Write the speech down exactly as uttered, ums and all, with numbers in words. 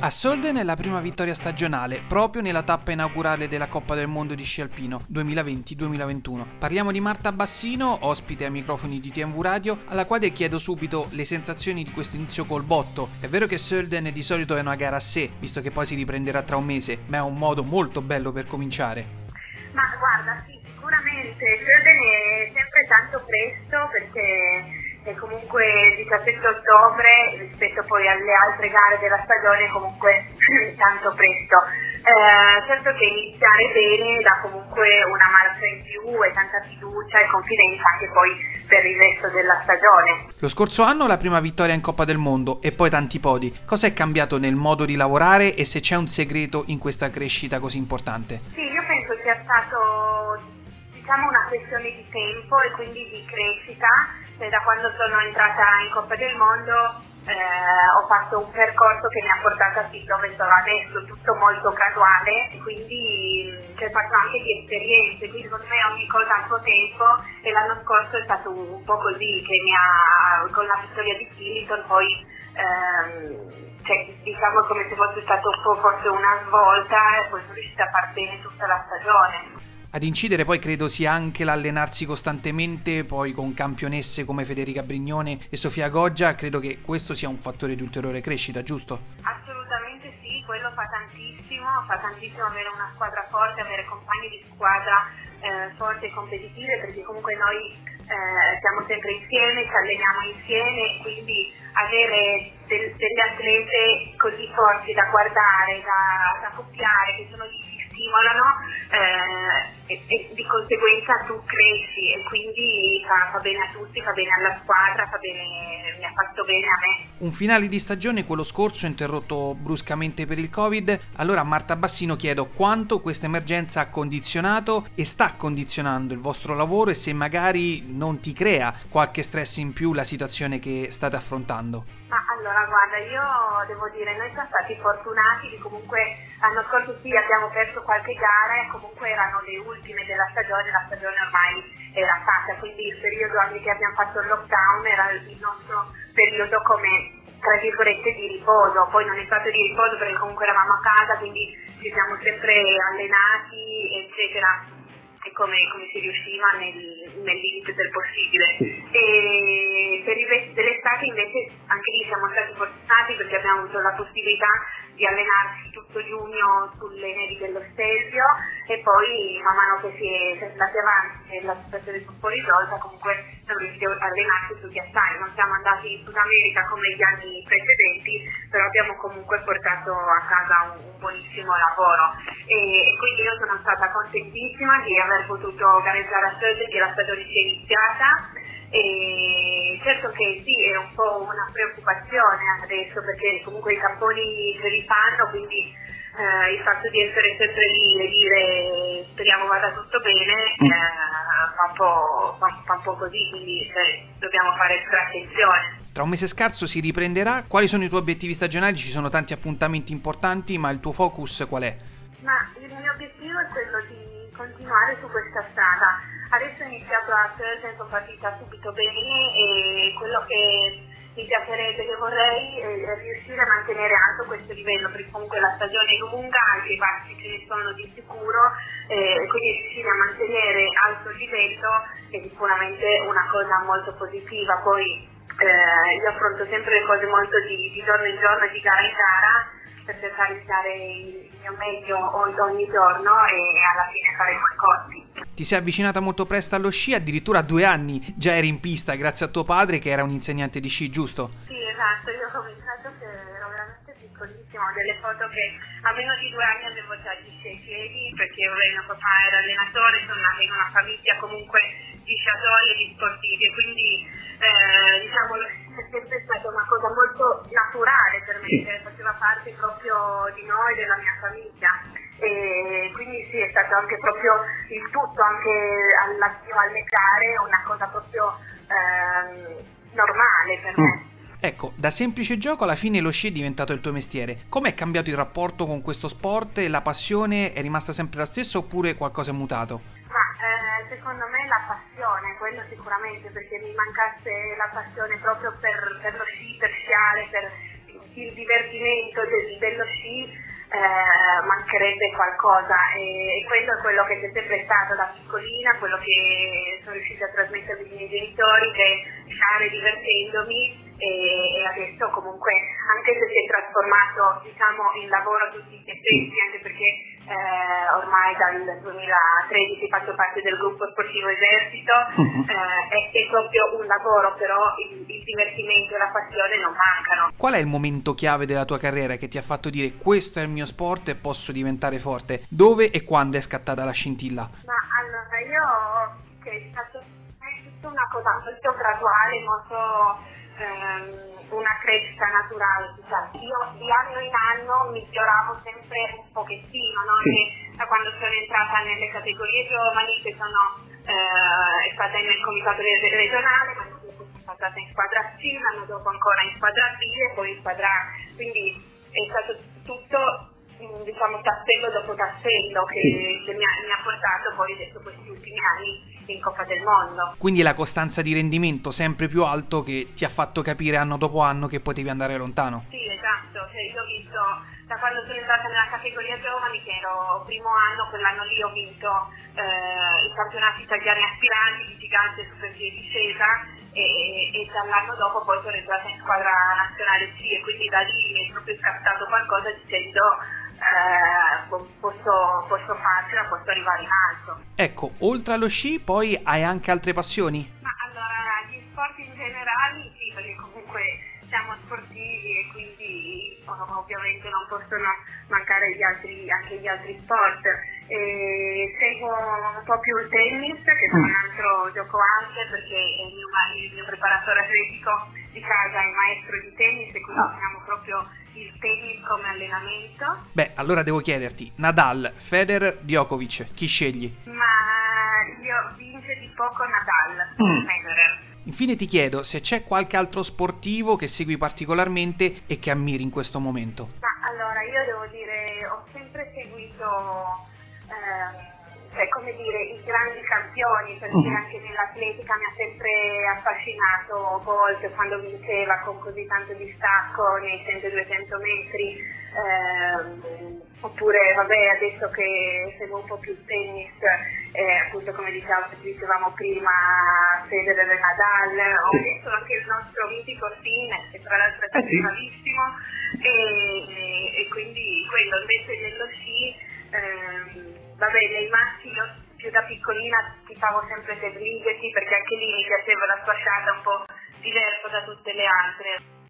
A Sölden è la prima vittoria stagionale, proprio nella tappa inaugurale della Coppa del Mondo di sci alpino duemilaventi duemilaventuno. Parliamo di Marta Bassino, ospite ai microfoni di T M V Radio, alla quale chiedo subito le sensazioni di questo inizio col botto. È vero che Sölden di solito è una gara a sé, visto che poi si riprenderà tra un mese, ma è un modo molto bello per cominciare. Ma guarda, sì, sicuramente Sölden è sempre tanto presto perché è comunque il diciassette ottobre rispetto poi alle altre gare della stagione, comunque tanto presto. Eh, certo che iniziare bene dà comunque una marcia in più e tanta fiducia e confidenza anche poi per il resto della stagione. Lo scorso anno la prima vittoria in Coppa del Mondo e poi tanti podi. Cosa è cambiato nel modo di lavorare e se c'è un segreto in questa crescita così importante? Sì, io penso sia stato diciamo una questione di tempo e quindi di crescita. E da quando sono entrata in Coppa del Mondo eh, ho fatto un percorso che mi ha portata fin dove sono adesso, tutto molto graduale, e quindi c'è fatto anche di esperienze, quindi secondo me ogni cosa al suo tempo, e l'anno scorso è stato un po' così che mi ha, con la vittoria di Killington poi ehm, cioè, diciamo come se fosse stato un po' forse una svolta e poi sono riuscita a far bene tutta la stagione. Ad incidere poi credo sia anche l'allenarsi costantemente, poi con campionesse come Federica Brignone e Sofia Goggia, credo che questo sia un fattore di ulteriore crescita, giusto? Assolutamente sì, quello fa tantissimo, fa tantissimo avere una squadra forte, avere compagni di squadra eh, forti e competitive, perché comunque noi eh, siamo sempre insieme, ci alleniamo insieme, quindi avere del, delle atlete così forti da guardare, da, da copiare, che sono lì, si stimolano eh, e, e di conseguenza tu cresci e quindi fa, fa bene a tutti, fa bene alla squadra, fa bene, mi ha fatto bene a me. Un finale di stagione, quello scorso, interrotto bruscamente per il Covid. Allora a Marta Bassino chiedo quanto questa emergenza ha condizionato e sta condizionando il vostro lavoro e se magari non ti crea qualche stress in più la situazione che state affrontando. Ma allora guarda, io devo dire, noi siamo stati fortunati che comunque l'anno scorso sì abbiamo perso qualche gara e comunque erano le ultime della stagione, la stagione ormai era fatta, quindi il periodo anche che abbiamo fatto il lockdown era il nostro periodo come tra virgolette di riposo, poi non è stato di riposo perché comunque eravamo a casa, quindi ci siamo sempre allenati eccetera, e come, come si riusciva nel, nel limite del possibile. E per il resto dell'estate invece anche lì siamo stati fortunati perché abbiamo avuto la possibilità di allenarsi tutto giugno sulle nevi dello Stelvio e poi man mano che si è, si è andati avanti e la situazione si è un po' risolta, comunque siamo riusciti a allenarsi su ghiacciai. Non siamo andati in Sud America come gli anni precedenti, però abbiamo comunque portato a casa un, un buonissimo lavoro e quindi io sono stata contentissima di aver potuto gareggiare a Sölden, che la stagione si è iniziata. E certo che sì, è un po' una preoccupazione adesso perché comunque i camponi ce li fanno, quindi eh, il fatto di essere sempre lì e dire speriamo vada tutto bene eh, fa, un po', fa, fa un po' così, quindi eh, dobbiamo fare extra attenzione. Tra un mese scarso si riprenderà. Quali sono i tuoi obiettivi stagionali? Ci sono tanti appuntamenti importanti, ma il tuo focus qual è? Ma il mio obiettivo è quello di continuare su questa strada. Adesso ho iniziato a Sölden, sono partita subito bene e quello che mi piacerebbe, che vorrei è riuscire a mantenere alto questo livello, perché comunque la stagione è lunga, altri passi ce ne sono di sicuro, eh, quindi riuscire a mantenere alto il livello è sicuramente una cosa molto positiva. Poi eh, io affronto sempre le cose molto di, di giorno in giorno, di gara in gara, per cercare di dare il mio meglio ogni giorno e alla fine fare qualcosa. Ti sei avvicinata molto presto allo sci, addirittura a due anni già eri in pista grazie a tuo padre che era un insegnante di sci, giusto? Sì, esatto, io ho cominciato che ero veramente piccolissima, ho delle foto che a meno di due anni avevo già gli sci ai piedi perché mio papà era allenatore, sono nata in una famiglia comunque di sciatori e di sportivi e quindi eh, diciamo è sempre stata una cosa molto naturale per me, che faceva parte proprio di noi, della mia famiglia. E quindi sì, è stato anche proprio il tutto, anche all'attivo alle gare, una cosa proprio ehm, normale per me. Ecco, da semplice gioco alla fine lo sci è diventato il tuo mestiere. Com'è cambiato il rapporto con questo sport? La passione è rimasta sempre la stessa oppure qualcosa è mutato? Ma eh, secondo me la passione, quello sicuramente, perché mi mancasse la passione proprio per, per lo sci, per sciare, per il divertimento del, dello sci eh, mancherebbe qualcosa, e, e quello è quello che c'è sempre stato da piccolina, quello che sono riuscita a trasmettere ai miei genitori, che stare divertendomi, e, e adesso comunque, anche se si è trasformato, diciamo, in lavoro a tutti gli effetti, anche perché eh, ormai dal duemilatredici faccio parte del gruppo sportivo Esercito, uh-huh. eh, è, è proprio un lavoro, però il, il divertimento e la passione non mancano. Qual è il momento chiave della tua carriera che ti ha fatto dire questo è il mio sport e posso diventare forte? Dove e quando è scattata la scintilla? Ma allora, io che è stato è tutta una cosa molto graduale, molto ehm, una crescita naturale, diciamo. Io di anno in anno miglioravo sempre un pochettino, no? Che da quando sono entrata nelle categorie giovani, che sono eh, è stata nel comitato regionale, l'anno dopo sono passata in squadra C, l'anno dopo ancora in squadra B e poi in squadra A, quindi è stato tutto, diciamo, tassello dopo tassello che, che mi, ha, mi ha portato poi adesso questi ultimi anni in Coppa del Mondo. Quindi la costanza di rendimento sempre più alto che ti ha fatto capire anno dopo anno che potevi andare lontano. Sì, esatto, cioè io ho visto da quando sono entrata nella categoria giovani, che ero primo anno, quell'anno lì ho vinto eh, i campionati italiani aspiranti di gigante e super G discesa, e, e dall'anno dopo poi sono entrata in squadra nazionale C, e quindi da lì mi è proprio scattato qualcosa dicendo eh, posso, posso farcela, posso arrivare in alto. Ecco, oltre allo sci poi hai anche altre passioni? Ma allora, gli sport in generale sì, perché comunque siamo sportivi e quindi oh, ovviamente non possono mancare gli altri, anche gli altri sport. E seguo un po' più il tennis, che è un altro gioco anche, perché il mio, il mio preparatore atletico di casa è maestro di tennis, e quindi usiamo proprio il tennis come allenamento. Beh, allora devo chiederti, Nadal, Federer, Djokovic, chi scegli? Ma io vince di poco Nadal, mm. Federer. Infine ti chiedo se c'è qualche altro sportivo che segui particolarmente e che ammiri in questo momento. Ma allora, io devo dire, ho sempre seguito eh, cioè, come dire, i grandi campioni, perché uh-huh. anche nell'atletica mi ha sempre affascinato Bolt quando vinceva con così tanto distacco nei cento e duecento metri, ehm, oppure vabbè, adesso che seguo un po' più il tennis, eh, appunto come diciamo, dicevamo prima, Federer e Nadal, ho visto anche il nostro mitico Sinner, che tra l'altro è eh, bravissimo, sì. e, e quindi quello invece dello sci, ehm, vabbè, nei maschi io più da piccolina tifavo sempre per Ligeti, perché anche lì mi piaceva la sua sciata un po' diversa da tutte le altre.